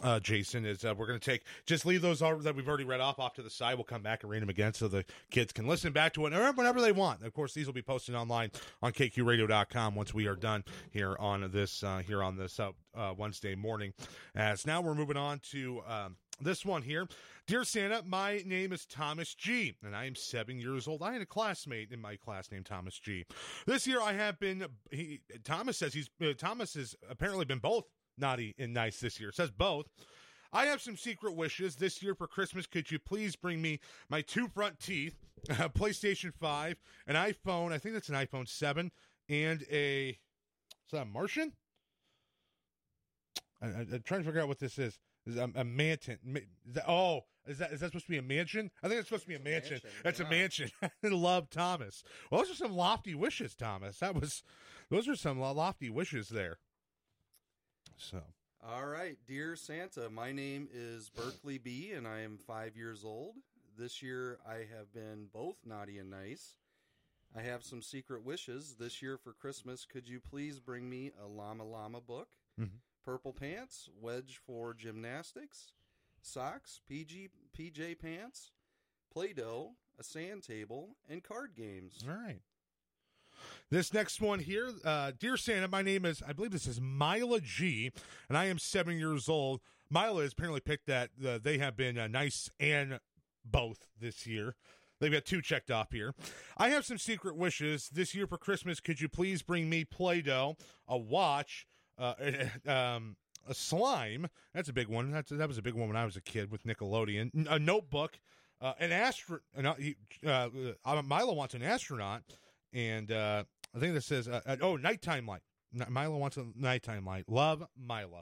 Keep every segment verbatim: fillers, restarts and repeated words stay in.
Uh, Jason, is uh, we're going to take, just leave those that we've already read off off to the side. We'll come back and read them again so the kids can listen back to it whenever they want. Of course, these will be posted online on K Q radio dot com once we are done here on this uh, here on this uh, uh, Wednesday morning. As now we're moving on to um, this one here. Dear Santa, my name is Thomas G, and I am seven years old. I had a classmate in my class named Thomas G. This year I have been, he, Thomas says he's, uh, Thomas has apparently been both naughty and nice this year. It says both. I have some secret wishes. This year for Christmas, could you please bring me my two front teeth, a PlayStation five, an iPhone, I think that's an iPhone seven, and a, is that a Martian? I, I, I'm trying to figure out what this is. Is a, a mansion. Is that, oh, is that is that supposed to be a mansion? I think it's supposed to be a mansion. mansion. That's yeah. a mansion. I love Thomas. Well, those are some lofty wishes, Thomas. That was, those are some lofty wishes there. So, all right, dear Santa, my name is Berkeley B, and I am five years old. This year, I have been both naughty and nice. I have some secret wishes. This year for Christmas, could you please bring me a Llama Llama book, mm-hmm. purple pants, wedge for gymnastics, socks, P G, P J pants, Play-Doh, a sand table, and card games. All right. This next one here, uh, Dear Santa, my name is, I believe this is Mila G, and I am seven years old. Mila has apparently picked that uh, they have been uh, nice and both this year. They've got two checked off here. I have some secret wishes. This year for Christmas, could you please bring me Play-Doh, a watch, uh, um, a slime. That's a big one. That's, that was a big one when I was a kid with Nickelodeon. A notebook, uh, an astro. Uh, uh, uh, Milo wants an astronaut. And uh, I think this says, uh, uh, oh, nighttime light. N- Mila wants a nighttime light. Love, Mila.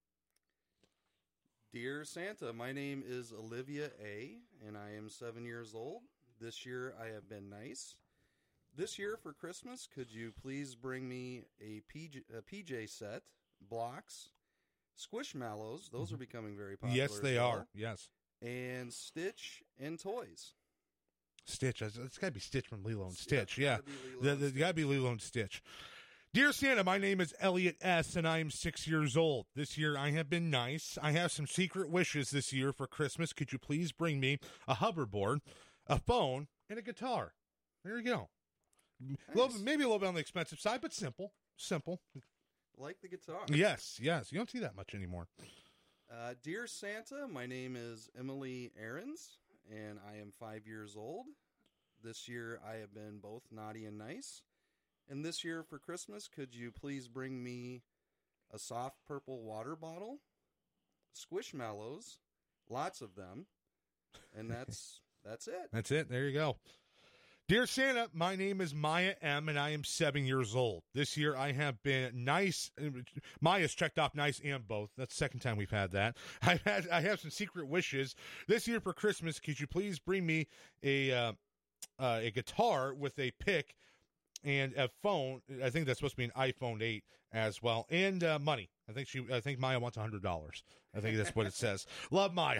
Dear Santa, my name is Olivia A, and I am seven years old. This year I have been nice. This year for Christmas, could you please bring me a P J, a P J set, blocks, Squishmallows. Those mm-hmm. are becoming very popular. Yes, they well, are. Yes. And Stitch and toys. Stitch. It's got to be Stitch from Lilo and Stitch. Yeah. It's got to be Lilo and Stitch. Dear Santa, my name is Elliot S., and I am six years old. This year I have been nice. I have some secret wishes this year for Christmas. Could you please bring me a hoverboard, a phone, and a guitar? There you go. Nice. A little, maybe a little bit on the expensive side, but simple. Simple. Like the guitar. Yes, yes. You don't see that much anymore. Uh, Dear Santa, my name is Emily Ahrens, and I am five years old. This year I have been both naughty and nice. And this year for Christmas, could you please bring me a soft purple water bottle, Squishmallows, lots of them, and that's that's it. That's it. There you go. Dear Santa, my name is Maya M, and I am seven years old. This year I have been nice. Maya's checked off nice and both. That's the second time we've had that. I had I have some secret wishes. This year for Christmas, could you please bring me a uh, uh, a guitar with a pick and a phone? I think that's supposed to be an iPhone eight as well, and uh, money. I think she. I think Maya wants a hundred dollars. I think that's what it says. Love, Maya.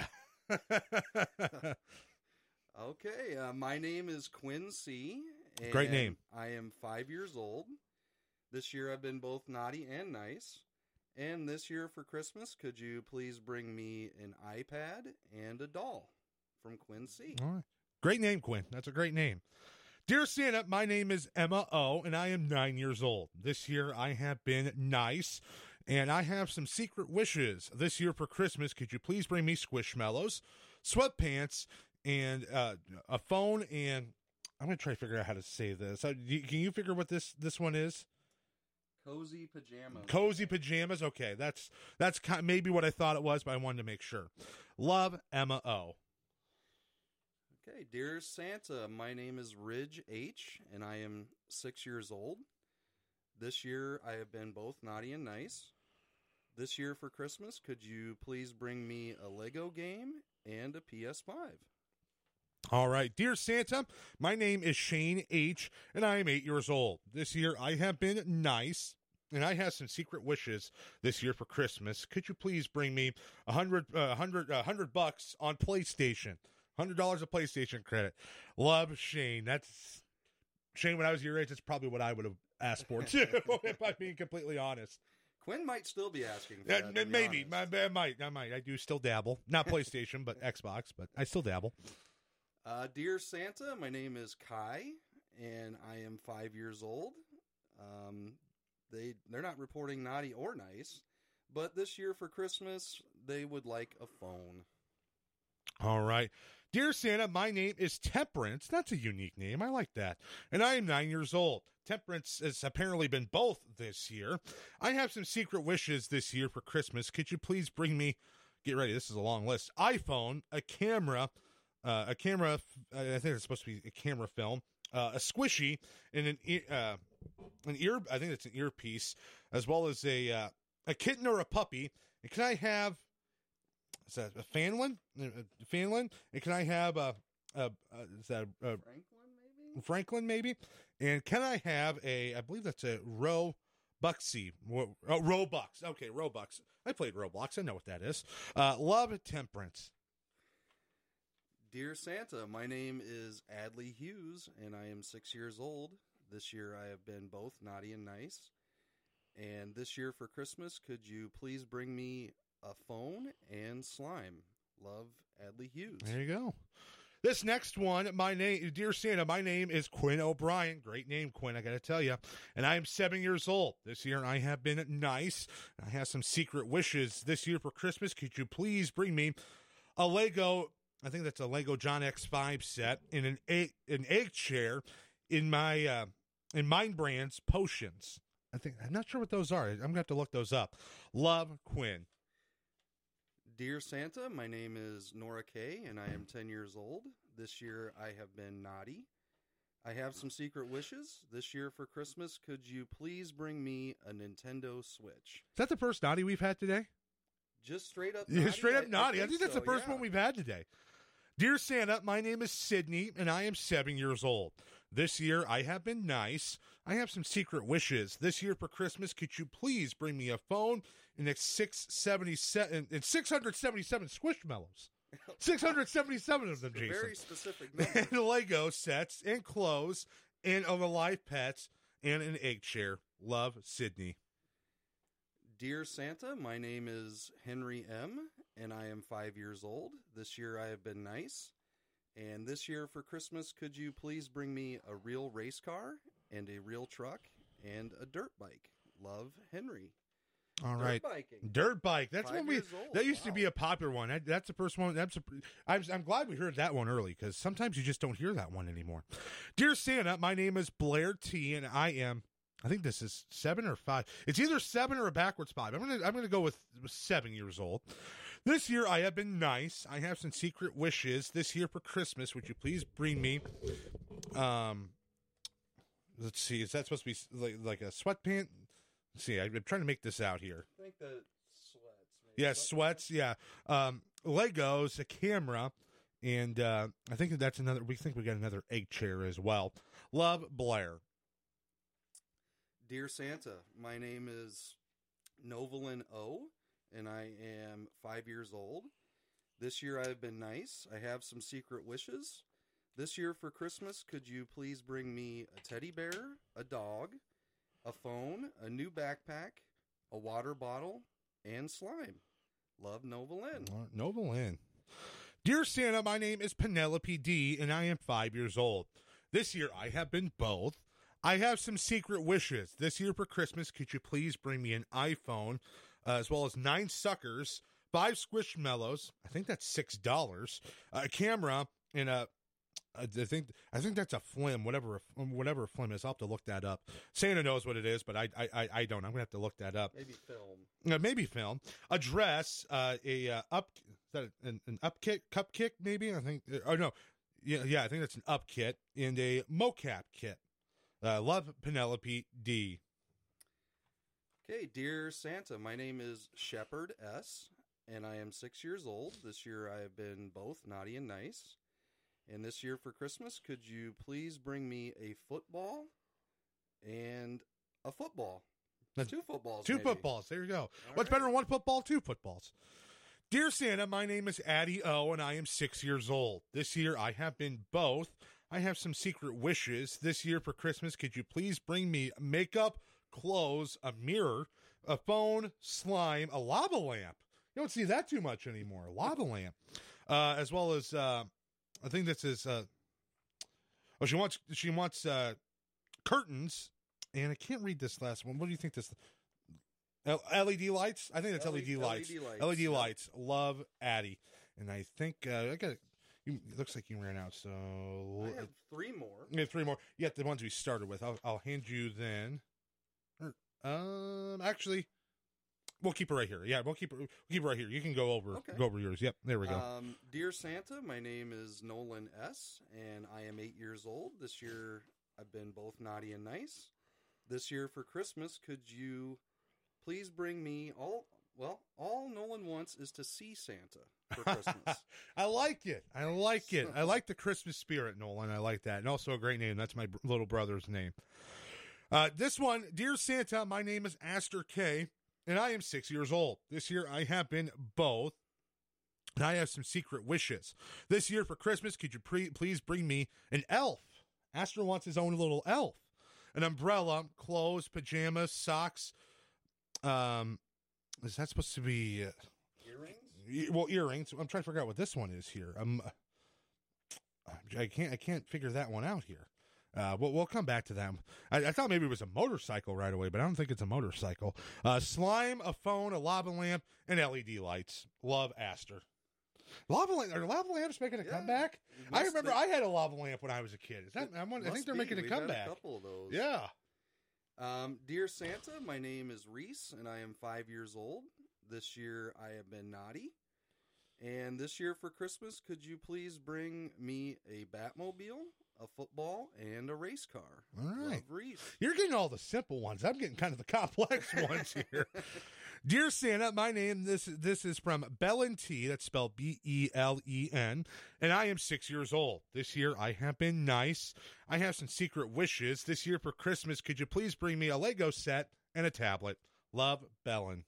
Okay, uh, my name is Quinn C. And Great name. I am five years old. This year I've been both naughty and nice. And this year for Christmas, could you please bring me an iPad and a doll from Quinn C. All right. Great name, Quinn. That's a great name. Dear Santa, my name is Emma O, and I am nine years old. This year I have been nice, and I have some secret wishes. This year for Christmas, could you please bring me Squishmallows, sweatpants, and uh, a phone, and I'm going to try to figure out how to say this. Uh, can you figure what this, this one is? Cozy pajamas. Cozy pajamas. Okay, that's that's kind of maybe what I thought it was, but I wanted to make sure. Love, Emma O. Okay, dear Santa, my name is Ridge H, and I am six years old. This year I have been both naughty and nice. This year for Christmas, could you please bring me a Lego game and a P S five? All right. Dear Santa, my name is Shane H., and I am eight years old. This year I have been nice, and I have some secret wishes this year for Christmas. Could you please bring me a hundred, uh, hundred, uh, hundred bucks on PlayStation? Hundred dollars of PlayStation credit. Love, Shane. That's Shane. When I was your age, that's probably what I would have asked for too. If I'm being completely honest. Quinn might still be asking for Uh, that, to be maybe. honest. I, I might. I might. I do still dabble. Not PlayStation, but Xbox, but I still dabble. Uh, Dear Santa, my name is Kai, and I am five years old. Um, they, they're not reporting naughty or nice, but this year for Christmas, they would like a phone. All right. Dear Santa, my name is Temperance. That's a unique name. I like that. And I am nine years old. Temperance has apparently been both this year. I have some secret wishes this year for Christmas. Could you please bring me, get ready, this is a long list, iPhone, a camera, uh, a camera, I think it's supposed to be a camera film, uh, a squishy, and an, e- uh, an ear, I think it's an earpiece, as well as a, uh, a kitten or a puppy. And can I have, is that a fanlin? A fanlin? And can I have a, a, a is that a, a Franklin, maybe? Franklin, maybe? And can I have a, I believe that's a Robloxy. Oh, Robux. Okay, Robux. I played Roblox. I know what that is. Uh, love, Temperance. Dear Santa, my name is Adley Hughes, and I am six years old. This year I have been both naughty and nice. And this year for Christmas, could you please bring me a phone and slime? Love, Adley Hughes. There you go. This next one, my name, Dear Santa, my name is Quinn O'Brien. Great name, Quinn, I got to tell you. And I am seven years old. This year I have been nice. I have some secret wishes this year for Christmas. Could you please bring me a Lego, I think that's a Lego John X five set, and an egg, an egg chair in my, uh, in Mind Brands potions. I think, I'm not sure what those are. I'm going to have to look those up. Love, Quinn. Dear Santa, my name is Nora Kay, and I am ten years old. This year I have been naughty. I have some secret wishes. This year for Christmas, could you please bring me a Nintendo Switch? Is that the first naughty we've had today? Just straight up Yeah, naughty? straight up I- naughty. I I think, that's so, the first yeah. one we've had today. Dear Santa, my name is Sydney, and I am seven years old. This year, I have been nice. I have some secret wishes. This year for Christmas, could you please bring me a phone and it's six seventy-seven and six hundred seventy-seven Squishmallows? six hundred seventy-seven of them, A Jason. very specific number. And Lego sets and clothes and other live pets and an egg chair. Love, Sydney. Dear Santa, my name is Henry M., and I am five years old. This year I have been nice. And this year for Christmas, could you please bring me a real race car and a real truck and a dirt bike? Love, Henry. All Dirt right. biking. Dirt bike. That's Five one we. years old. That used to Wow. be a popular one. That, that's the first one. That's. A, I'm. I'm glad we heard that one early because sometimes you just don't hear that one anymore. Dear Santa, my name is Blair T, and I am. I think this is seven or five. It's either seven or a backwards five. I'm gonna. I'm gonna go with seven years old. This year I have been nice. I have some secret wishes. This year for Christmas, would you please bring me? Um. Let's see. Is that supposed to be like like a sweatpant? Let's see. I'm trying to make this out here. I think the sweats. Maybe. Yeah, sweats. Yeah, um, Legos, a camera, and uh, I think that's another. We think we got another egg chair as well. Love, Blair. Dear Santa, my name is Novalin O, and I am five years old. This year I have been nice. I have some secret wishes. This year for Christmas, could you please bring me a teddy bear, a dog, a phone, a new backpack, a water bottle, and slime? Love, Novalin. Nova Lynn. Dear Santa, my name is Penelope D, and I am five years old. This year I have been both. I have some secret wishes. This year for Christmas, could you please bring me an iPhone, uh, as well as nine suckers, five Squishmallows, I think that's six dollars, a camera, and a, I think I think that's a flim, whatever whatever a flim is. I'll have to look that up. Santa knows what it is, but I I, I, I don't. I'm gonna have to look that up. Maybe film. Uh, maybe film. A dress, uh, a uh, up, is that an, an up kick, cup kick, maybe? I think, oh no, yeah, yeah, I think that's an up kit, and a mocap kit. Uh, love, Penelope D. Okay, dear Santa, my name is Shepherd S, and I am six years old. This year I have been both naughty and nice. And this year for Christmas, could you please bring me a football and a football? That's two footballs. Two maybe. footballs. There you go. All What's right. better than one football? Two footballs. Dear Santa, my name is Addie O, and I am six years old. This year I have been both. I have some secret wishes. This year for Christmas, could you please bring me makeup, clothes, a mirror, a phone, slime, a lava lamp. You don't see that too much anymore. A lava lamp. Uh, as well as, uh, I think this is, uh, oh, she wants, she wants, uh, curtains. And I can't read this last one. What do you think this, L- LED lights? I think that's L E D lights. L E D lights. L E D yeah. lights. Love Addie. And I think, uh, I got it. It looks like you ran out, so I have three more. yeah, three more. Yeah, the ones we started with. I'll, I'll hand you then. Or, Um, actually, we'll keep it right here. Yeah, we'll keep it. We'll keep it right here. You can go over, Okay. go over yours. Yep, there we go. Um, Dear Santa, my name is Nolan S., and I am eight years old. This year, I've been both naughty and nice. This year for Christmas, could you please bring me all? Well, all Nolan wants is to see Santa for Christmas. I like it. I like it. I like the Christmas spirit, Nolan. I like that, and also a great name. That's my br- little brother's name. Uh, this one, Dear Santa, my name is Aster K, and I am six years old. This year, I have been both. And I have some secret wishes. This year for Christmas, could you pre- please bring me an elf? Aster wants his own little elf. An umbrella, clothes, pajamas, socks. Um, is that supposed to be... Uh, Earrings? e- well, earrings. I'm trying to figure out what this one is here. Um, I can't I can't figure that one out here. Uh, we'll, we'll come back to that. I, I thought maybe it was a motorcycle right away, but I don't think it's a motorcycle. Uh, slime, a phone, a lava lamp, and L E D lights. Love Aster. Lava lamp, are lava lamps making a Yeah. comeback? Must I remember be- I had a lava lamp when I was a kid. Is that? I, wonder, I think Must they're be. making a We've had comeback. a couple of those. Yeah. Um, Dear Santa, my name is Reese, and I am five years old. This year, I have been naughty. And this year for Christmas, could you please bring me a Batmobile, a football, and a race car? All right. Love, Reese. You're getting all the simple ones. I'm getting kind of the complex ones here. Dear Santa, my name, this, this is from Belen T. That's spelled B E L E N. And I am six years old. This year, I have been nice. I have some secret wishes. This year for Christmas, could you please bring me a Lego set and a tablet? Love, Belen.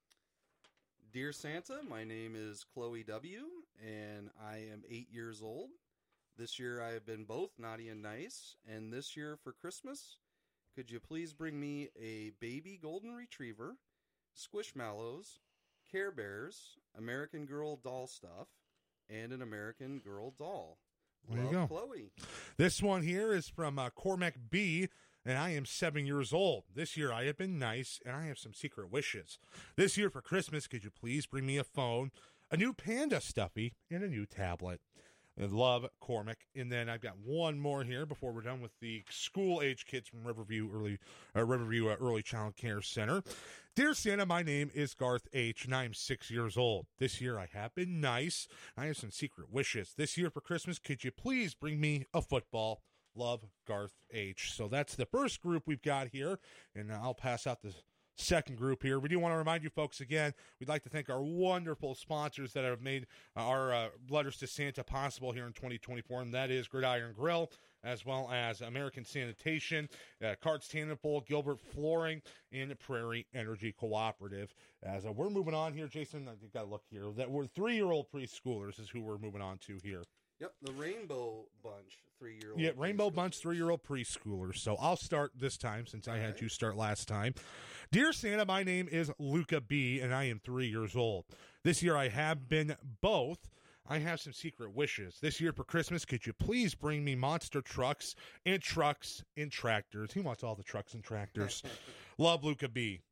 Dear Santa, my name is Chloe W., and I am eight years old. This year I have been both naughty and nice, and this year for Christmas, could you please bring me a baby golden retriever, Squishmallows, Care Bears, American Girl doll stuff, and an American Girl doll? There you Love, go. Chloe. This one here is from uh, Cormac B., and I am seven years old. This year I have been nice, and I have some secret wishes. This year for Christmas, could you please bring me a phone, a new panda stuffy, and a new tablet? I love Cormac. And then I've got one more here before we're done with the school-age kids from Riverview Early uh, Riverview uh, Early Child Care Center. Dear Santa, my name is Garth H., and I am six years old. This year I have been nice. I have some secret wishes. This year for Christmas, could you please bring me a football? Love, Garth H. So that's the first group we've got here, and I'll pass out the second group here. We do want to remind you folks again, we'd like to thank our wonderful sponsors that have made our uh, Letters to Santa possible here in twenty twenty-four, and that is Gridiron Grill, as well as American Sanitation, uh, Cards Tandenpool, Gilbert Flooring, and Prairie Energy Cooperative. As uh, we're moving on here, Jason, you've got to look here. That we're three-year-old preschoolers is who we're moving on to here. Yep, the Rainbow Bunch, three-year-old. Yeah, Rainbow preschoolers. Bunch, three-year-old preschoolers. So I'll start this time since I had Alright. you start last time. Dear Santa, my name is Luca B., and I am three years old. This year I have been both. I have some secret wishes. This year for Christmas, could you please bring me monster trucks and trucks and tractors? He wants all the trucks and tractors. Love, Luca B.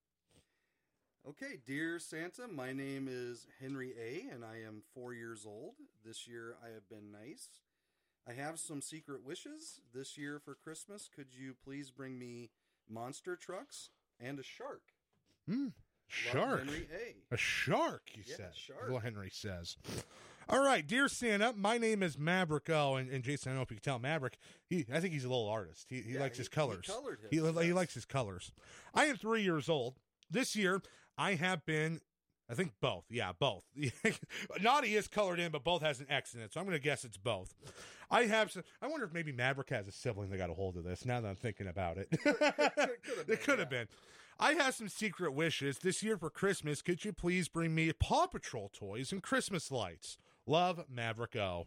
Okay, dear Santa, my name is Henry A., and I am four years old. This year I have been nice. I have some secret wishes. This year for Christmas, could you please bring me monster trucks and a shark? Hmm. Love, Shark. Henry A. A shark, he Yeah, says. shark. Little Henry says. All right, dear Santa, my name is Maverick. Oh, and, and Jason, I don't know if you can tell, Maverick, he, I think he's a little artist. He, he Yeah, likes he- his colors. he colored He, his, he yes. likes his colors. I am three years old. This year, I have been, I think both. Yeah, both. Naughty is colored in, but both has an X in it, so I'm going to guess it's both. I have some, I wonder if maybe Maverick has a sibling that got a hold of this, now that I'm thinking about it. been, It could have yeah. been. I have some secret wishes. This year for Christmas, could you please bring me Paw Patrol toys and Christmas lights? Love, Maverick O.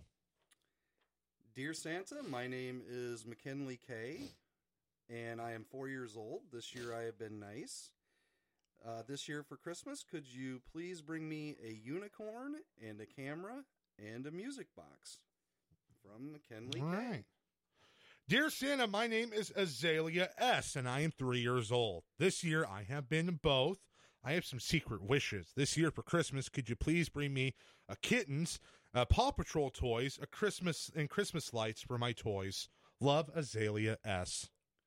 Dear Santa, my name is McKinley K., and I am four years old. This year I have been nice. Uh, this year for Christmas, could you please bring me a unicorn and a camera and a music box? From Kenley All K. right. Dear Santa, my name is Azalea S., and I am three years old. This year, I have been both. I have some secret wishes. This year for Christmas, could you please bring me a kittens, uh, Paw Patrol toys, a Christmas, and Christmas lights for my toys? Love, Azalea S.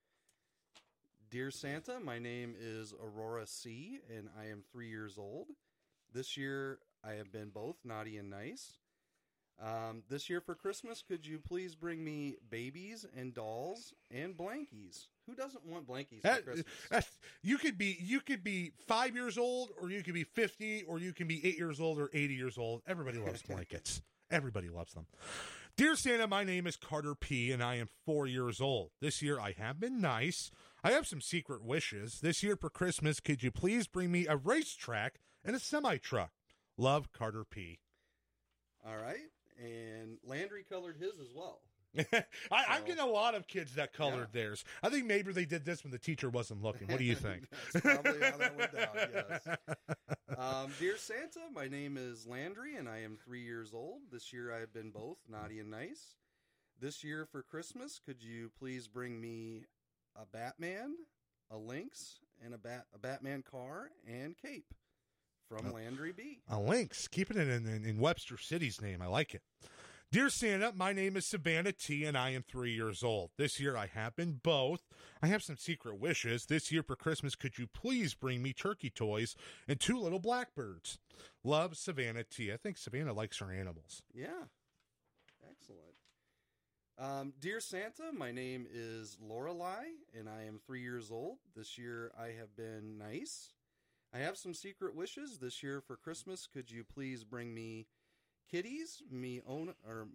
Dear Santa, my name is Aurora C., and I am three years old. This year, I have been both naughty and nice. Um, this year for Christmas, could you please bring me babies and dolls and blankies? Who doesn't want blankies for That- Christmas? that's- you could be you could be five years old, or you could be fifty, or you can be eight years old or eighty years old. Everybody loves blankets. Everybody loves them. Dear Santa, my name is Carter P., and I am four years old. This year I have been nice. I have some secret wishes. This year for Christmas, could you please bring me a racetrack and a semi-truck? Love, Carter P. All right. And Landry colored his as well. I, I'm So- getting a lot of kids that colored Yeah. theirs. I think maybe they did this when the teacher wasn't looking. What do you think? That's probably how that went down, yes. Um, Dear Santa, my name is Landry, and I am three years old. This year I have been both naughty and nice. This year for Christmas, could you please bring me a Batman, a Lynx, and a bat a Batman car and cape? From Oh. Landry B. A Lynx, keeping it in, in, in Webster City's name. I like it. Dear Santa, my name is Savannah T., and I am three years old. This year I have been both. I have some secret wishes. This year for Christmas, could you please bring me turkey toys and two little blackbirds? Love, Savannah T. I think Savannah likes her animals. Yeah. Excellent. Um, Dear Santa, my name is Lorelei, and I am three years old. This year I have been nice. I have some secret wishes. This year for Christmas, could you please bring me kitties, me own, or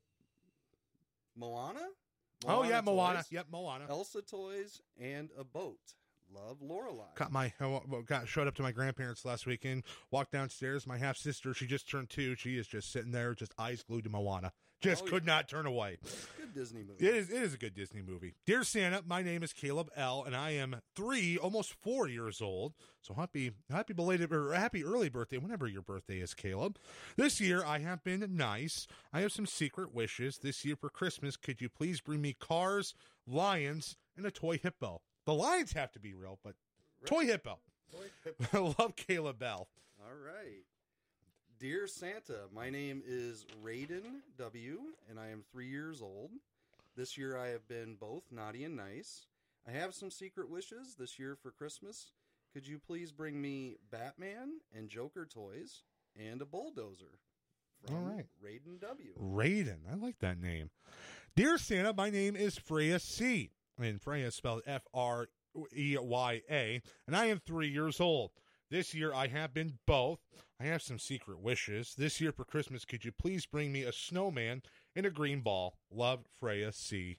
Moana? Oh, yeah, Moana. toys, Yep, Moana. Elsa toys, and a boat. Love, Lorelei. Got my got showed up to my grandparents last weekend. Walked downstairs. My half sister, she just turned two. She is just sitting there, just eyes glued to Moana. Just Oh, could yeah. not turn away. Good Disney movie. It is. It is a good Disney movie. Dear Santa, my name is Caleb L., and I am three, almost four years old. So happy, happy belated or happy early birthday, whenever your birthday is, Caleb. This year I have been nice. I have some secret wishes. This year for Christmas, could you please bring me cars, lions, and a toy hippo? The lions have to be real, but toy hippo. Toy I love Caleb L. All right. Dear Santa, my name is Raiden W., and I am three years old. This year I have been both naughty and nice. I have some secret wishes this year for Christmas. Could you please bring me Batman and Joker toys and a bulldozer? From All right. Raiden W. Raiden. I like that name. Dear Santa, my name is Freya C. And Freya is spelled F R E Y A. And I am three years old. This year I have been both. I have some secret wishes. This year for Christmas, could you please bring me a snowman and a green ball? Love, Freya C.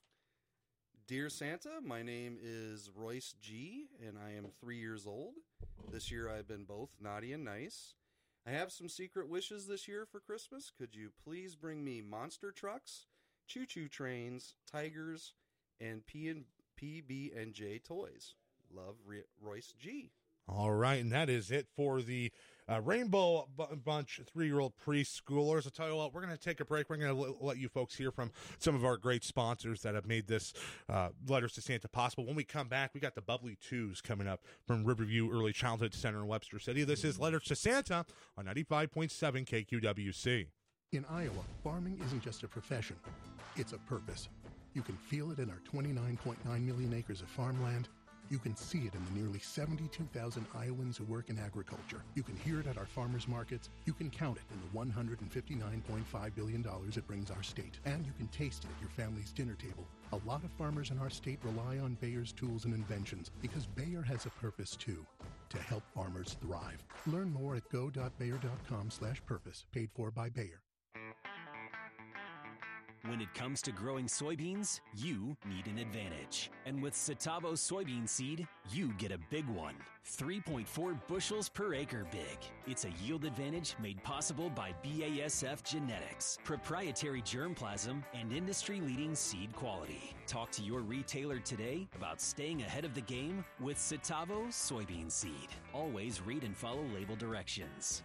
Dear Santa, my name is Royce G., and I am three years old. This year I've been both naughty and nice. I have some secret wishes this year for Christmas. Could you please bring me monster trucks, choo-choo trains, tigers, and P and P B and J toys? Love, Re- Royce G. All right, and that is it for the uh, Rainbow B- Bunch three-year-old preschoolers. I'll tell you what, we're going to take a break. We're going to l- let you folks hear from some of our great sponsors that have made this uh, Letters to Santa possible. When we come back, we got the Bubbly Twos coming up from Riverview Early Childhood Center in Webster City. This is Letters to Santa on ninety-five point seven K Q W C. In Iowa, farming isn't just a profession, it's a purpose. You can feel it in our twenty-nine point nine million acres of farmland. You can see it in the nearly seventy-two thousand Iowans who work in agriculture. You can hear it at our farmers markets. You can count it in the one hundred fifty-nine point five billion dollars it brings our state. And you can taste it at your family's dinner table. A lot of farmers in our state rely on Bayer's tools and inventions because Bayer has a purpose too, to help farmers thrive. Learn more at go dot bayer dot com slash purpose, paid for by Bayer. When it comes to growing soybeans, you need an advantage. And with Satavo soybean seed, you get a big one. three point four bushels per acre big. It's a yield advantage made possible by B A S F genetics, proprietary germplasm, and industry-leading seed quality. Talk to your retailer today about staying ahead of the game with Satavo soybean seed. Always read and follow label directions.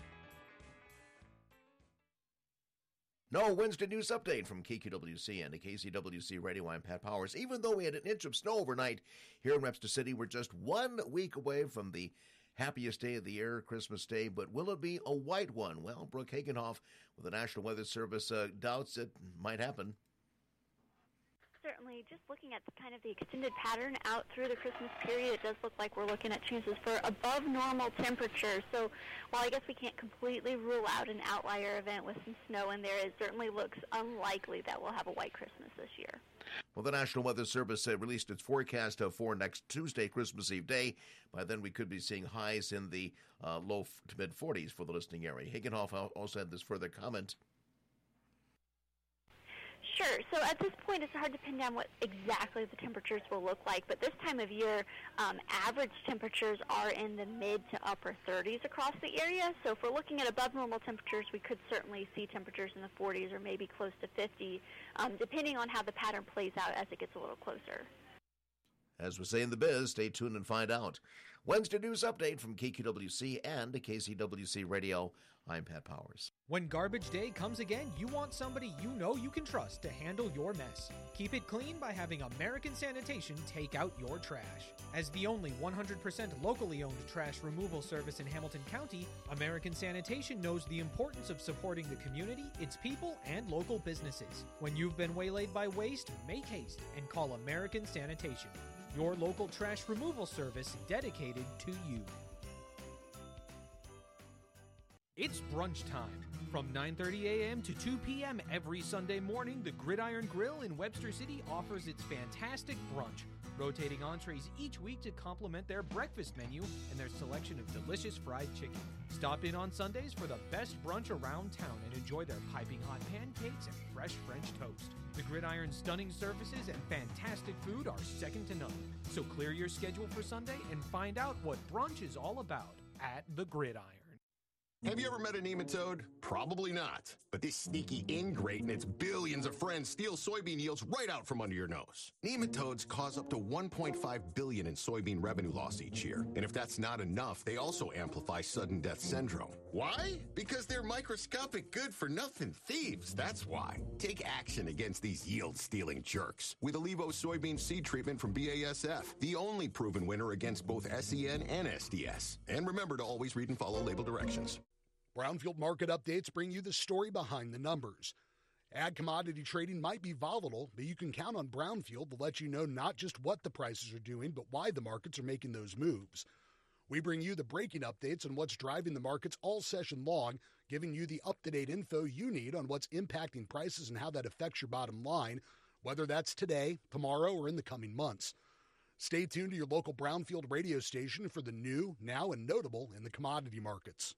No Wednesday news update from K Q W C and the K C W C Radio. I'm Pat Powers. Even though we had an inch of snow overnight here in Webster City, we're just one week away from the happiest day of the year, Christmas Day. But will it be a white one? Well, Brooke Hagenhoff with the National Weather Service uh, doubts it might happen. Certainly, just looking at the, kind of the extended pattern out through the Christmas period, it does look like we're looking at chances for above normal temperatures. So while I guess we can't completely rule out an outlier event with some snow in there, it certainly looks unlikely that we'll have a white Christmas this year. Well, the National Weather Service uh, released its forecast uh, for next Tuesday, Christmas Eve day. By then, we could be seeing highs in the uh, low to mid forties for the listening area. Hagenhoff also had this further comment. Sure. So at this point, it's hard to pin down what exactly the temperatures will look like. But this time of year, um, average temperatures are in the mid to upper thirties across the area. So if we're looking at above normal temperatures, we could certainly see temperatures in the forties or maybe close to fifty, um, depending on how the pattern plays out as it gets a little closer. As we say in the biz, stay tuned and find out. Wednesday news update from K Q W C and K C W C Radio. I'm Pat Powers. When garbage day comes again, you want somebody you know you can trust to handle your mess. Keep it clean by having American Sanitation take out your trash. As the only one hundred percent locally owned trash removal service in Hamilton County, American Sanitation knows the importance of supporting the community, its people, and local businesses. When you've been waylaid by waste, make haste and call American Sanitation, your local trash removal service dedicated to you. It's brunch time. From nine thirty a.m. to two p.m. every Sunday morning, the Gridiron Grill in Webster City offers its fantastic brunch, rotating entrees each week to complement their breakfast menu and their selection of delicious fried chicken. Stop in on Sundays for the best brunch around town and enjoy their piping hot pancakes and fresh French toast. The Gridiron's stunning services and fantastic food are second to none. So clear your schedule for Sunday and find out what brunch is all about at the Gridiron. Have you ever met a nematode? Probably not. But this sneaky ingrate and its billions of friends steal soybean yields right out from under your nose. Nematodes cause up to one point five billion dollars in soybean revenue loss each year. And if that's not enough, they also amplify sudden death syndrome. Why? Because they're microscopic good-for-nothing thieves, that's why. Take action against these yield-stealing jerks with Allevo soybean seed treatment from B A S F, the only proven winner against both S E N and S D S. And remember to always read and follow label directions. Brownfield market updates bring you the story behind the numbers. Ag commodity trading might be volatile, but you can count on Brownfield to let you know not just what the prices are doing, but why the markets are making those moves. We bring you the breaking updates on what's driving the markets all session long, giving you the up-to-date info you need on what's impacting prices and how that affects your bottom line, whether that's today, tomorrow, or in the coming months. Stay tuned to your local Brownfield radio station for the new, now, and notable in the commodity markets.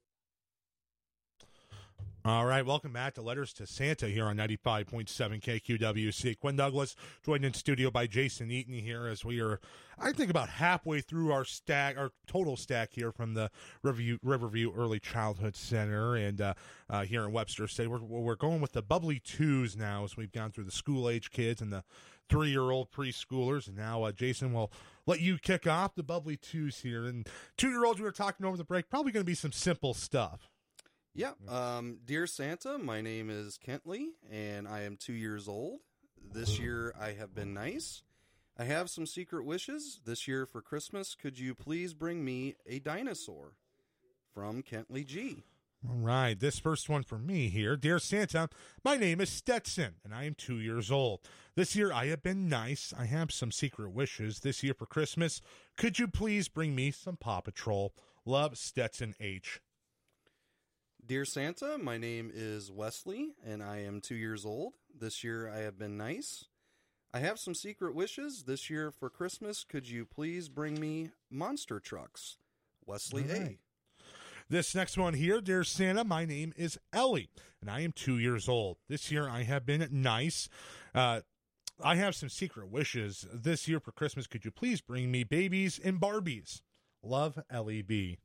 All right, welcome back to Letters to Santa here on ninety-five point seven K Q W C. Quinn Douglas, joined in studio by Jason Eaton here as we are, I think, about halfway through our stack, our total stack here from the Riverview, Riverview Early Childhood Center and uh, uh, here in Webster State. We're, we're going with the bubbly twos now as we've gone through the school-age kids and the three-year-old preschoolers. And now uh, Jason will let you kick off the bubbly twos here. And two-year-olds, we were talking over the break, probably going to be some simple stuff. Yeah. Um, Dear Santa, my name is Kentley, and I am two years old. This year I have been nice. I have some secret wishes. This year for Christmas, could you please bring me a dinosaur? From Kentley G. All right, this first one for me here. Dear Santa, my name is Stetson, and I am two years old. This year I have been nice. I have some secret wishes. This year for Christmas, could you please bring me some Paw Patrol? Love, Stetson H. Dear Santa, my name is Wesley, and I am two years old. This year I have been nice. I have some secret wishes. This year for Christmas, could you please bring me monster trucks? Wesley right. A. This next one here, dear Santa, my name is Ellie, and I am two years old. This year I have been nice. Uh, I have some secret wishes. This year for Christmas, could you please bring me babies and Barbies? Love, Ellie B.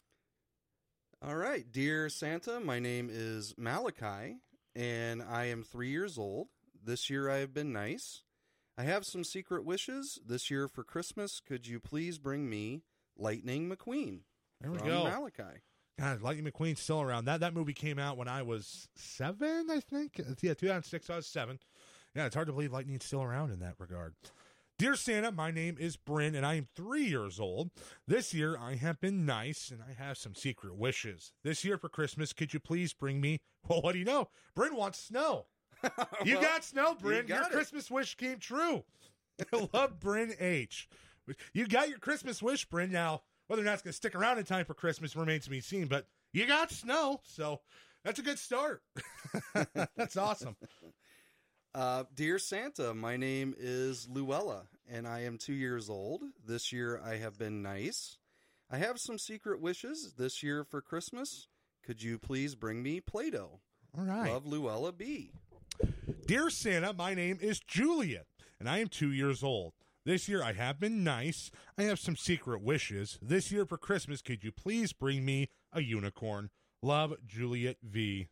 All right. Dear Santa, my name is Malachi, and I am three years old. This year I have been nice. I have some secret wishes. This year for Christmas, could you please bring me Lightning McQueen? There we from go. Malachi. God, Lightning McQueen's still around. That that movie came out when I was seven, I think. Yeah, two thousand six, I was seven. Yeah, it's hard to believe Lightning's still around in that regard. Dear Santa, my name is Bryn, and I am three years old. This year, I have been nice, and I have some secret wishes. This year for Christmas, could you please bring me, well, what do you know? Bryn wants snow. You Well, got snow, Bryn. you Your got it. Christmas wish came true. I love Bryn H. You got your Christmas wish, Bryn. Now, whether or not it's going to stick around in time for Christmas remains to be seen, but you got snow, so that's a good start. That's awesome. Uh, Dear Santa, my name is Luella, and I am two years old. This year I have been nice. I have some secret wishes. This year for Christmas, could you please bring me Play-Doh? All right. Love, Luella B. Dear Santa, my name is Juliet, and I am two years old. This year I have been nice. I have some secret wishes. This year for Christmas, could you please bring me a unicorn? Love, Juliet V.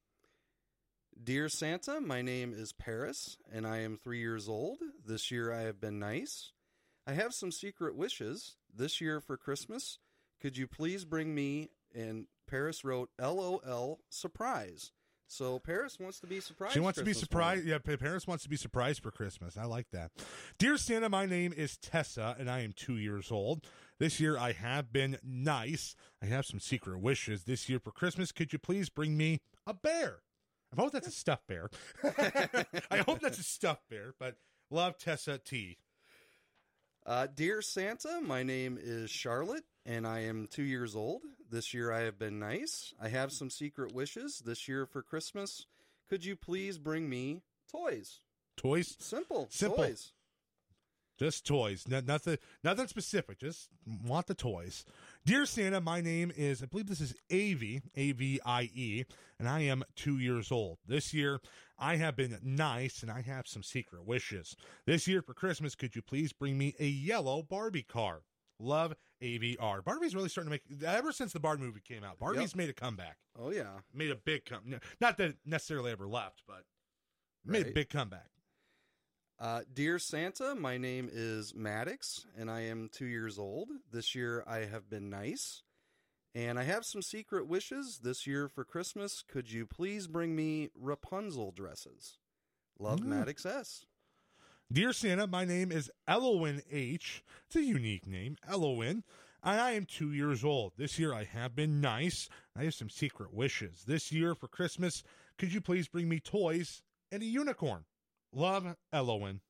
Dear Santa, my name is Paris, and I am three years old. This year I have been nice. I have some secret wishes. This year for Christmas, could you please bring me, and Paris wrote L O L surprise. So Paris wants to be surprised. She wants to be Christmas surprised. morning. Yeah, Paris wants to be surprised for Christmas. I like that. Dear Santa, my name is Tessa, and I am two years old. This year I have been nice. I have some secret wishes. This year for Christmas, could you please bring me a bear? I hope that's a stuffed bear. I hope that's a stuffed bear, but love, Tessa T. Uh, Dear Santa, my name is Charlotte, and I am two years old. This year I have been nice. I have some secret wishes. This year for Christmas, could you please bring me toys? Toys? Simple. Simple. Toys. Just toys. No, nothing, nothing specific. Just want the toys. Dear Santa, my name is, I believe this is Avie, A V I E, and I am two years old. This year, I have been nice, and I have some secret wishes. This year for Christmas, could you please bring me a yellow Barbie car? Love, A V R. Barbie's really starting to make, ever since the Barbie movie came out, Barbie's Yep. made a comeback. Oh, yeah. Made a big comeback. Not that it necessarily ever left, but made a Right. big comeback. Uh, Dear Santa, my name is Maddox, and I am two years old. This year I have been nice, and I have some secret wishes. This year for Christmas, could you please bring me Rapunzel dresses? Love, Mm. Maddox S. Dear Santa, my name is Elowen H. It's a unique name, Elowen, and I am two years old. This year I have been nice. I have some secret wishes. This year for Christmas, could you please bring me toys and a unicorn? Love, Elowen.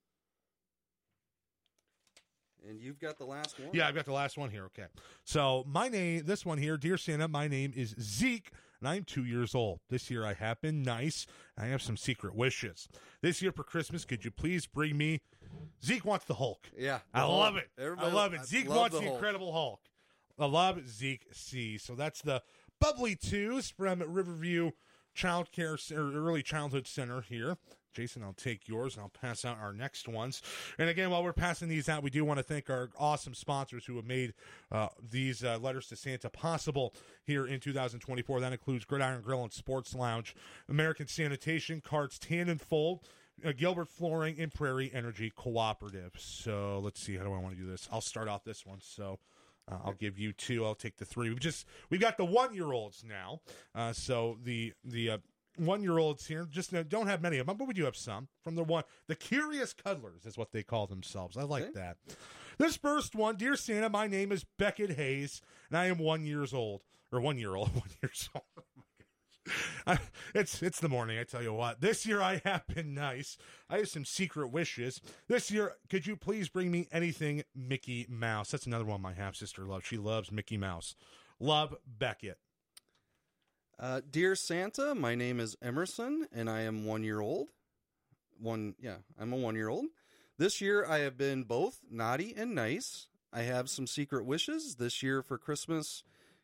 And you've got the last one? Yeah, I've got the last one here. Okay. So my name, this one here, Dear Santa, my name is Zeke, and I'm two years old. This year I have been nice. I have some secret wishes. This year for Christmas, could you please bring me, Zeke wants the Hulk. Yeah. I the love Hulk. it. Everybody- I love it. I Zeke love wants the, Hulk. Incredible Hulk. I love Zeke C. So that's the bubbly twos from Riverview Child Care or Early Childhood Center here. Jason, I'll take yours and I'll pass out our next ones. And again, while we're passing these out, we do want to thank our awesome sponsors who have made uh, these uh, letters to Santa possible here in two thousand twenty-four. That includes Gridiron Grill and Sports Lounge, American Sanitation, Carts Tan and Fold, uh, Gilbert Flooring, and Prairie Energy Cooperative. So let's see, how do I want to do this? I'll start off this one. So uh, I'll give you two. I'll take the three. We've just we've got the one year olds now. Uh, so the the uh, one-year-olds here just uh, don't have many of them, but we do have some from the one. The Curious Cuddlers is what they call themselves. I like Okay. that. This first one, Dear Santa, my name is Beckett Hayes, and I am one years old or one year old. One years old. Oh my gosh. I, it's it's the morning. I tell you what. This year I have been nice. I have some secret wishes. This year, could you please bring me anything Mickey Mouse? That's another one my half sister loves. She loves Mickey Mouse. Love, Beckett. Uh, Dear Santa, my name is Emerson, and I am one year old. One, yeah, I'm a one year old. This year I have been both naughty and nice. I have some secret wishes. This year for Christmas,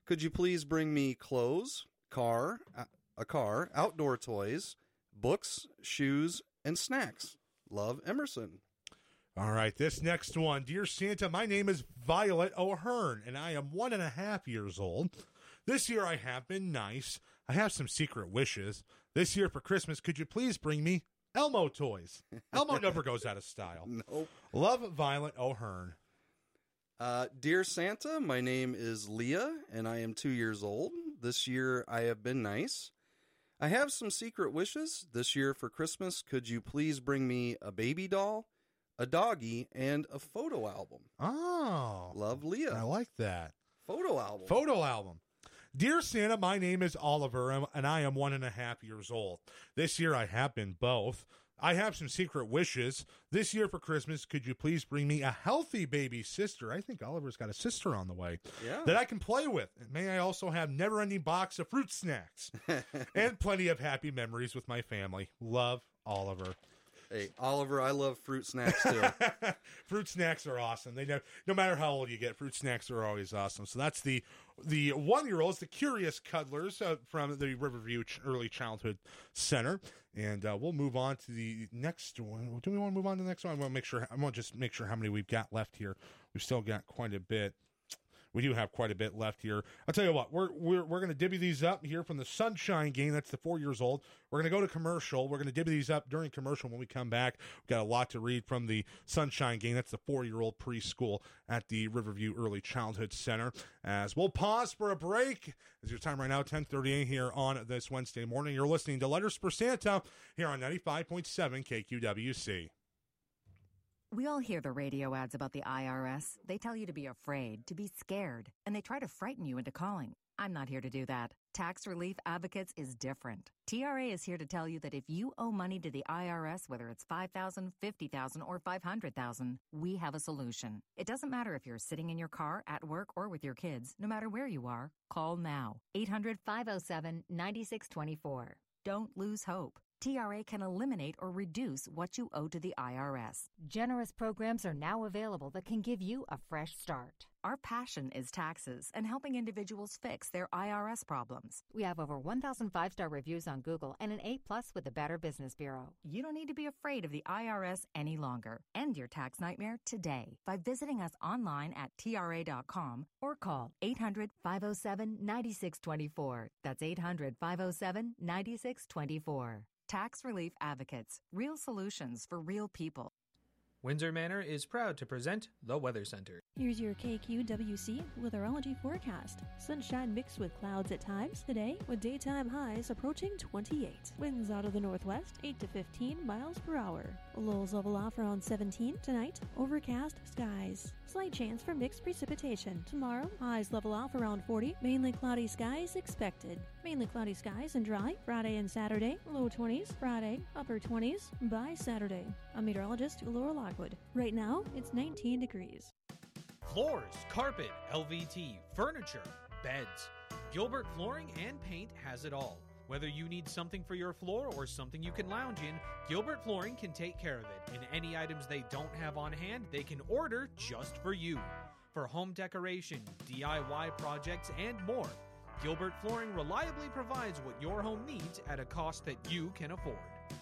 could you please bring me clothes, car, a car, outdoor toys, books, shoes, and snacks? Love, Emerson. All right, this next one. Dear Santa, my name is Violet O'Hearn, and I am one and a half years old. This year I have been nice. I have some secret wishes. This year for Christmas, could you please bring me Elmo toys? Elmo never goes out of style. Nope. Love, Violet O'Hearn. Uh, Dear Santa, my name is Leah, and I am two years old. This year I have been nice. I have some secret wishes. This year for Christmas, could you please bring me a baby doll, a doggy, and a photo album? Oh. Love, Leah. I like that. Photo album. Photo album. Dear Santa, my name is Oliver, and I am one and a half years old. This year I have been both. I have some secret wishes. This year for Christmas, could you please bring me a healthy baby sister? I think Oliver's got a sister on the way. Yeah. That I can play with. And may I also have never-ending box of fruit snacks and plenty of happy memories with my family. Love, Oliver. Hey, Oliver, I love fruit snacks too. Fruit snacks are awesome. They know, no matter how old you get, fruit snacks are always awesome. So that's the the one-year-olds, the Curious Cuddlers uh, from the Riverview Ch- Early Childhood Center. And uh, we'll move on to the next one. Do we want to move on to the next one? I want to make sure. I want to just make sure how many we've got left here. We've still got quite a bit. We do have quite a bit left here. I'll tell you what, we're we're we're going to divvy these up here from the Sunshine Game. That's the four years old. We're going to go to commercial. We're going to divvy these up during commercial. When we come back, we've got a lot to read from the Sunshine Game. That's the four-year-old preschool at the Riverview Early Childhood Center. As we'll pause for a break. It's your time right now, ten thirty here on this Wednesday morning. You're listening to Letters for Santa here on ninety-five point seven K Q W C. We all hear the radio ads about the I R S. They tell you to be afraid, to be scared, and they try to frighten you into calling. I'm not here to do that. Tax Relief Advocates is different. T R A is here to tell you that if you owe money to the I R S, whether it's five thousand dollars, fifty thousand dollars, or five hundred thousand dollars, we have a solution. It doesn't matter if you're sitting in your car, at work, or with your kids. No matter where you are, call now. eight hundred, five oh seven, nine six two four. Don't lose hope. T R A can eliminate or reduce what you owe to the I R S. Generous programs are now available that can give you a fresh start. Our passion is taxes and helping individuals fix their I R S problems. We have over one thousand five-star reviews on Google and an A plus with the Better Business Bureau. You don't need to be afraid of the I R S any longer. End your tax nightmare today by visiting us online at T R A dot com or call eight hundred, five oh seven, nine six two four. That's eight hundred, five oh seven, nine six two four. Tax Relief Advocates. Real solutions for real people. Windsor Manor is proud to present the Weather Center. Here's your K Q W C weatherology forecast. Sunshine mixed with clouds at times today, with daytime highs approaching twenty-eight. Winds out of the northwest, eight to fifteen miles per hour. Lows level off around seventeen tonight. Overcast skies. Slight chance for mixed precipitation. Tomorrow, highs level off around forty. Mainly cloudy skies expected. Mainly cloudy skies and dry. Friday and Saturday, low twenties. Friday, upper twenties. By Saturday. I'm meteorologist Laura Lockwood. Right now, it's nineteen degrees. Floors, carpet, L V T, furniture, beds. Gilbert Flooring and Paint has it all. Whether you need something for your floor or something you can lounge in, Gilbert Flooring can take care of it. And any items they don't have on hand, they can order just for you. For home decoration, D I Y projects, and more, Gilbert Flooring reliably provides what your home needs at a cost that you can afford.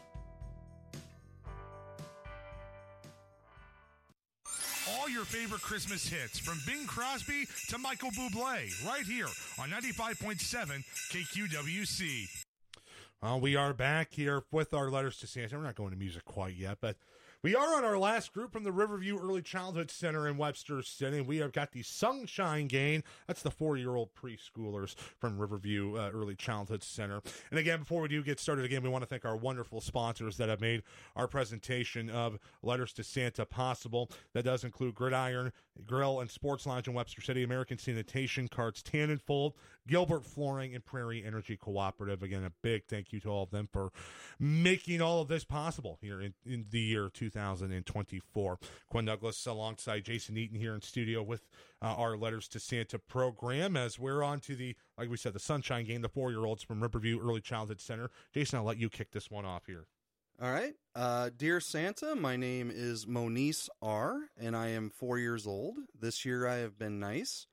All your favorite Christmas hits, from Bing Crosby to Michael Bublé, right here on ninety-five point seven K Q W C. Well, we are back here with our Letters to Santa. We're not going to music quite yet, but we are on our last group from the Riverview Early Childhood Center in Webster City. We have got the Sunshine Game. That's the four-year-old preschoolers from Riverview uh, Early Childhood Center. And again, before we do get started again, we want to thank our wonderful sponsors that have made our presentation of Letters to Santa possible. That does include Gridiron Grill and Sports Lounge in Webster City, American Sanitation, Carts Tan and Fold, Gilbert Flooring, and Prairie Energy Cooperative. Again, a big thank you to all of them for making all of this possible here in, in the year two thousand twenty-four. Quinn Douglas alongside Jason Eaton here in studio with uh, our Letters to Santa program, as we're on to the, like we said, the Sunshine Game, the four-year-olds from Riverview Early Childhood Center. Jason, I'll let you kick this one off here. All right. Uh, Dear Santa, my name is Monice R., and I am four years old. This year I have been nice.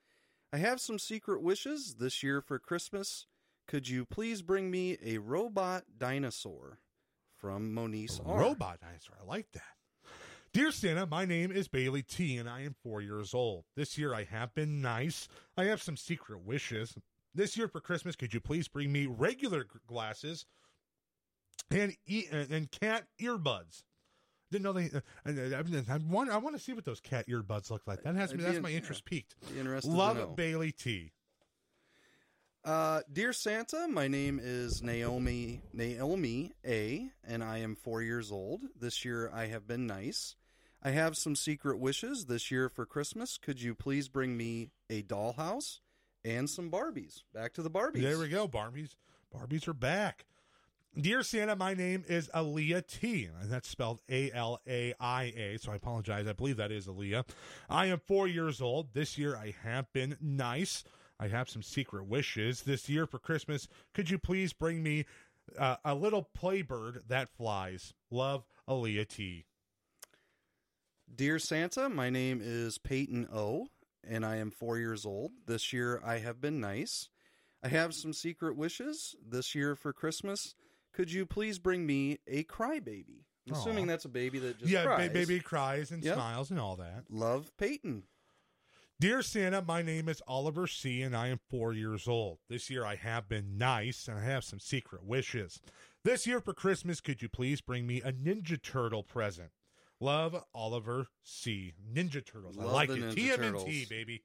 I have some secret wishes this year for Christmas. Could you please bring me a robot dinosaur? From Monice A R. robot dinosaur. I like that. Dear Santa, my name is Bailey T, and I am four years old. This year I have been nice. I have some secret wishes. This year for Christmas, could you please bring me regular g- glasses and e- and cat earbuds? Didn't know they. Uh, I, I, I want. I want to see what those cat earbuds look like. That has I'd me. be That's in- my yeah, interest peaked. be interested to Love know. Bailey T. Uh, Dear Santa, my name is Naomi Naomi A, and I am four years old. This year I have been nice. I have some secret wishes this year for Christmas. Could you please bring me a dollhouse and some Barbies? Back to the Barbies. There we go. Barbies. Barbies are back. Dear Santa, my name is Aaliyah T, and that's spelled A L A I A, so I apologize. I believe that is Aaliyah. I am four years old. This year I have been nice. I have some secret wishes. This year for Christmas, could you please bring me uh, a little playbird that flies? Love, Aaliyah T. Dear Santa, my name is Peyton O, and I am four years old. This year I have been nice. I have some secret wishes. This year for Christmas, could you please bring me a crybaby? I'm assuming Aw. that's a baby that just yeah, cries. ba- baby cries and Yep. smiles and all that. Love, Peyton. Dear Santa, my name is Oliver C, and I am four years old. This year I have been nice, and I have some secret wishes. This year for Christmas, could you please bring me a Ninja Turtle present? Love, Oliver C. Ninja Turtles. I Love like the it. Ninja T M N T, Turtles. baby.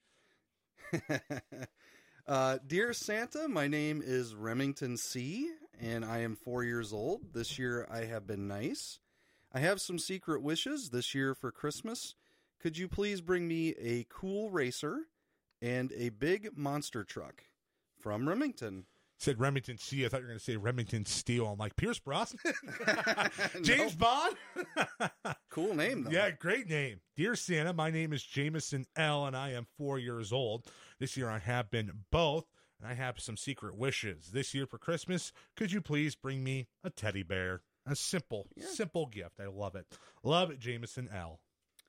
uh, Dear Santa, my name is Remington C, and I am four years old. This year I have been nice. I have some secret wishes this year for Christmas. Could you please bring me a cool racer and a big monster truck? From Remington. Said Remington C. I thought you were going to say Remington Steel. I'm like, Pierce Brosnan? James Bond? Cool name, though. Yeah, great name. Dear Santa, my name is Jameson L, and I am four years old. This year I have been both, and I have some secret wishes. This year for Christmas, could you please bring me a teddy bear? A simple, Yeah. simple gift. I love it. Love it, Jameson L.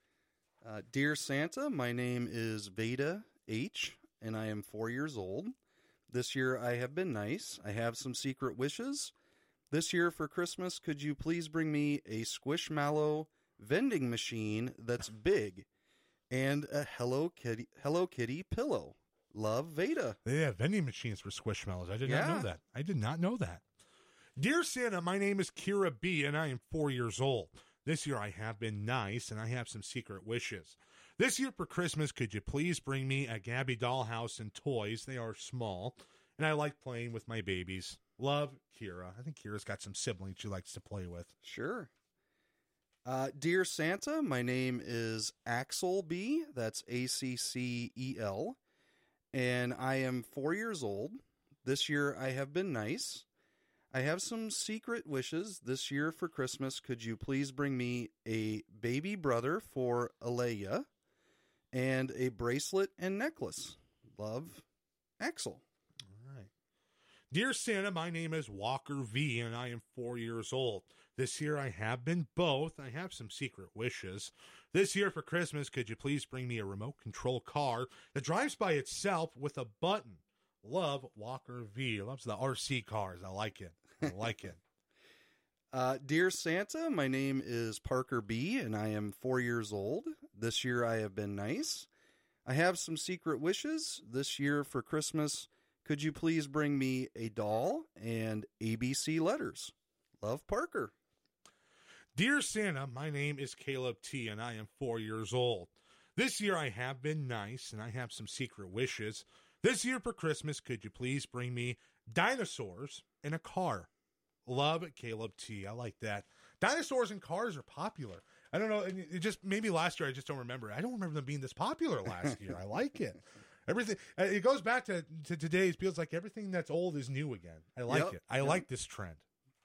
Uh, Dear Santa, my name is Veda H, and I am four years old. This year I have been nice. I have some secret wishes. This year for Christmas, could you please bring me a Squishmallow vending machine that's big and a Hello Kitty Hello Kitty pillow? Love, Veda. They have vending machines for Squishmallows. I did not Yeah. know that. I did not know that. Dear Santa, my name is Kira B, and I am four years old. This year I have been nice, and I have some secret wishes. This year for Christmas, could you please bring me a Gabby dollhouse and toys? They are small, and I like playing with my babies. Love, Kira. I think Kira's got some siblings she likes to play with. Sure. Uh, Dear Santa, my name is Axel B. That's A C C E L. And I am four years old. This year I have been nice. I have some secret wishes this year for Christmas. Could you please bring me a baby brother for Aleya and a bracelet and necklace? Love, Axel. All right. Dear Santa, my name is Walker V, and I am four years old. This year I have been both. I have some secret wishes. This year for Christmas, could you please bring me a remote control car that drives by itself with a button? Love, Walker V. Loves the R C cars. I like it. I like it. Uh, Dear Santa, my name is Parker B, and I am four years old. This year I have been nice. I have some secret wishes. This year for Christmas, could you please bring me a doll and A B C letters? Love, Parker. Dear Santa, my name is Caleb T, and I am four years old. This year I have been nice, and I have some secret wishes. This year for Christmas, could you please bring me dinosaurs and a car? Love, Caleb T. I like that. Dinosaurs and cars are popular. I don't know. It it just maybe last year I just don't remember. I don't remember them being this popular last year. I like it. Everything. uh, It goes back to, to today's. Feels like everything that's old is new again. I like Yep, it. I yep. like this trend.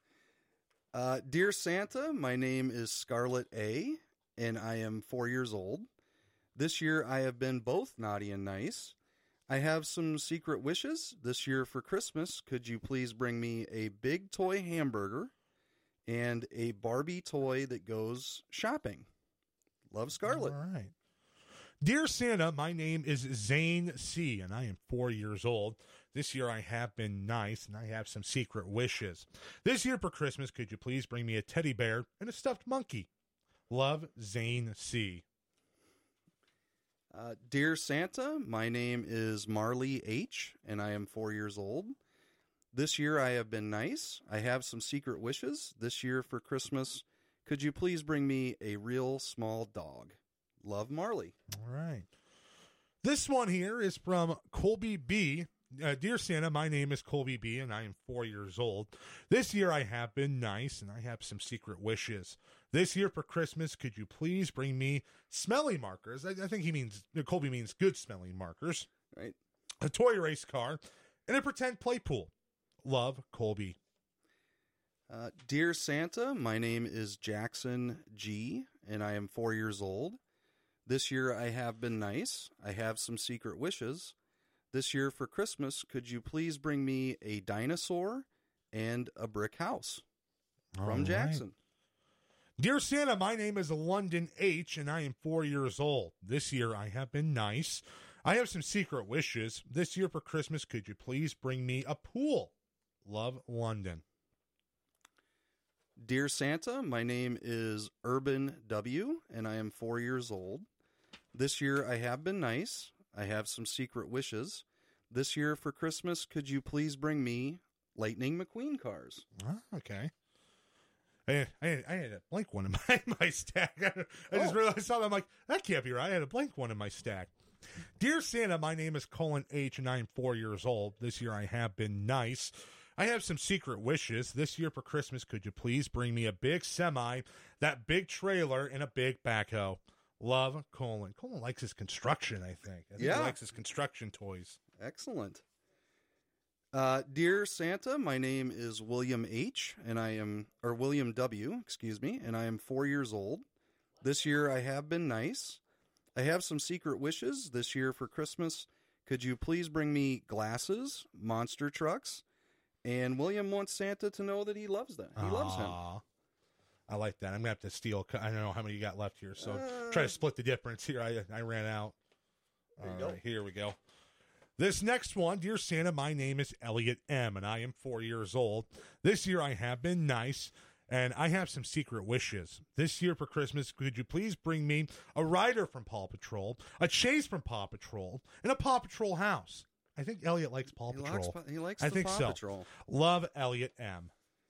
Uh, Dear Santa, my name is Scarlett A, and I am four years old. This year I have been both naughty and nice. I have some secret wishes. This year for Christmas, could you please bring me a big toy hamburger and a Barbie toy that goes shopping? Love, Scarlett. All right. Dear Santa, my name is Zane C., and I am four years old. This year I have been nice, and I have some secret wishes. This year for Christmas, could you please bring me a teddy bear and a stuffed monkey? Love, Zane C. Uh, Dear Santa, my name is Marley H., and I am four years old. This year I have been nice. I have some secret wishes. This year for Christmas, could you please bring me a real small dog? Love, Marley. All right. This one here is from Colby B. Uh, Dear Santa, my name is Colby B., and I am four years old. This year I have been nice, and I have some secret wishes. This year for Christmas, could you please bring me smelly markers? I, I think he means, Colby means good smelling markers. Right. A toy race car, and a pretend play pool. Love, Colby. Uh, Dear Santa, my name is Jackson G., and I am four years old. This year I have been nice. I have some secret wishes. This year for Christmas, could you please bring me a dinosaur and a brick house? From All right. Jackson. Dear Santa, my name is London H., and I am four years old. This year I have been nice. I have some secret wishes. This year for Christmas, could you please bring me a pool? Love, London. Dear Santa, my name is Urban W., and I am four years old. This year I have been nice. I have some secret wishes. This year for Christmas, could you please bring me Lightning McQueen cars? Oh, okay. I, I, I had a blank one in my, my stack. I just Oh. realized, I saw that. I'm like, that can't be right. I had a blank one in my stack. Dear Santa, my name is Colin H., and I am four years old. This year I have been nice. I have some secret wishes. This year for Christmas, could you please bring me a big semi, that big trailer, and a big backhoe? Love, Colin. Colin likes his construction, I think. I think Yeah. he likes his construction toys. Excellent. Uh, Dear Santa, my name is William H., and I am, or William W., excuse me, and I am four years old. This year I have been nice. I have some secret wishes. This year for Christmas, could you please bring me glasses, monster trucks, and William wants Santa to know that he loves them. He loves him. Aw. I like that. I'm going to have to steal. I don't know how many you got left here, so Uh, try to split the difference here. I, I ran out. There you All go. right, here we go. This next one, Dear Santa, my name is Elliot M., and I am four years old. This year I have been nice, and I have some secret wishes. This year for Christmas, could you please bring me a rider from Paw Patrol, a chase from Paw Patrol, and a Paw Patrol house? I think Elliot likes Paw He Patrol. likes, he likes I the think Paw so. Patrol. Love, Elliot M.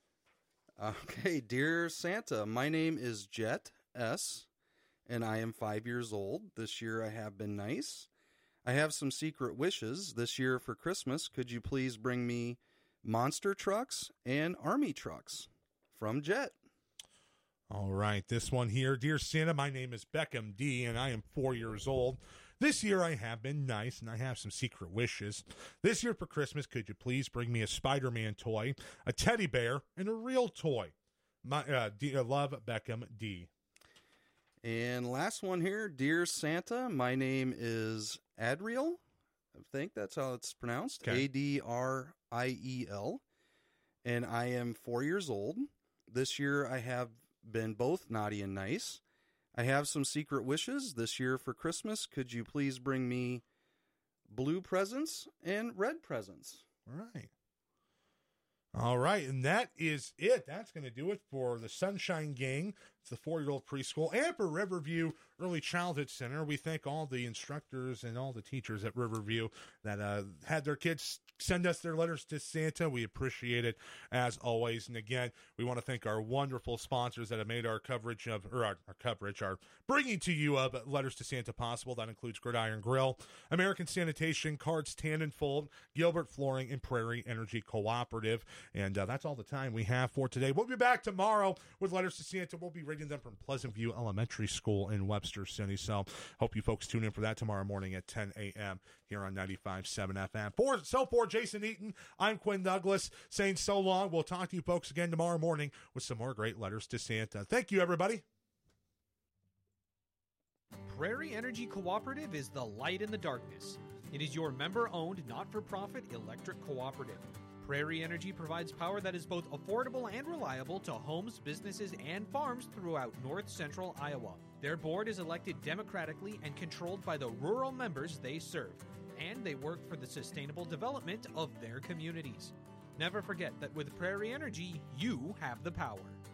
Okay, Dear Santa, my name is Jet S., and I am five years old. This year I have been nice. I have some secret wishes. This year for Christmas, could you please bring me monster trucks and army trucks? From Jet. All right, this one here. Dear Santa, my name is Beckham D., and I am four years old. This year I have been nice, and I have some secret wishes. This year for Christmas, could you please bring me a Spider-Man toy, a teddy bear, and a real toy? My uh, D, uh, Love, Beckham D. And last one here, Dear Santa, my name is Adriel. I think that's how it's pronounced. Okay. A D R I E L. And I am four years old. This year I have been both naughty and nice. I have some secret wishes. This year for Christmas, could you please bring me blue presents and red presents? All right. All right, and that is it. That's going to do it for the Sunshine Gang. It's the four-year-old preschool, and for Riverview Early Childhood Center. We thank all the instructors and all the teachers at Riverview that uh, had their kids send us their letters to Santa. We appreciate it, as always. And again, we want to thank our wonderful sponsors that have made our coverage of, or our, our coverage, our bringing to you of Letters to Santa possible. That includes Gridiron Grill, American Sanitation, Cards Tan and Fold, Gilbert Flooring, and Prairie Energy Cooperative. And uh, that's all the time we have for today. We'll be back tomorrow with Letters to Santa. We'll be reading them from Pleasant View Elementary School in Webster City. So hope you folks tune in for that tomorrow morning at ten a.m. here on ninety-five point seven F M. For, so for Jason Eaton, I'm Quinn Douglas saying so long. We'll talk to you folks again tomorrow morning with some more great Letters to Santa. Thank you, everybody. Prairie Energy Cooperative is the light in the darkness. It is your member-owned, not-for-profit electric cooperative. Prairie Energy provides power that is both affordable and reliable to homes, businesses, and farms throughout north central Iowa. Their board is elected democratically and controlled by the rural members they serve, and they work for the sustainable development of their communities. Never forget that with Prairie Energy, you have the power.